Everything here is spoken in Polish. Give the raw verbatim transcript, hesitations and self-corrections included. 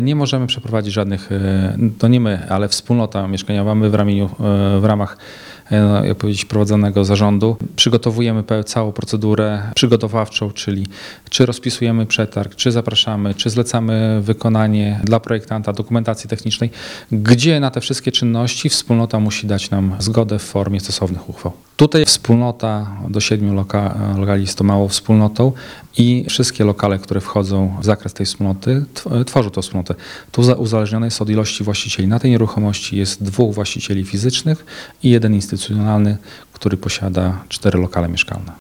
Nie możemy przeprowadzić żadnych, to nie my, ale wspólnota mieszkaniowa, my w ramieniu, w ramach no, jak powiedzieć, prowadzonego zarządu przygotowujemy całą procedurę przygotowawczą, czyli czy rozpisujemy przetarg, czy zapraszamy, czy zlecamy wykonanie dla projektanta dokumentacji technicznej, gdzie na te wszystkie czynności wspólnota musi dać nam zgodę w formie stosownych uchwał. Tutaj wspólnota do siedmiu loka, lokali jest to małą wspólnotą i wszystkie lokale, które wchodzą w zakres tej wspólnoty, tworzą tą wspólnotę. Tu uzależnione jest od ilości właścicieli. Na tej nieruchomości jest dwóch właścicieli fizycznych i jeden instytucjonalny, który posiada cztery lokale mieszkalne.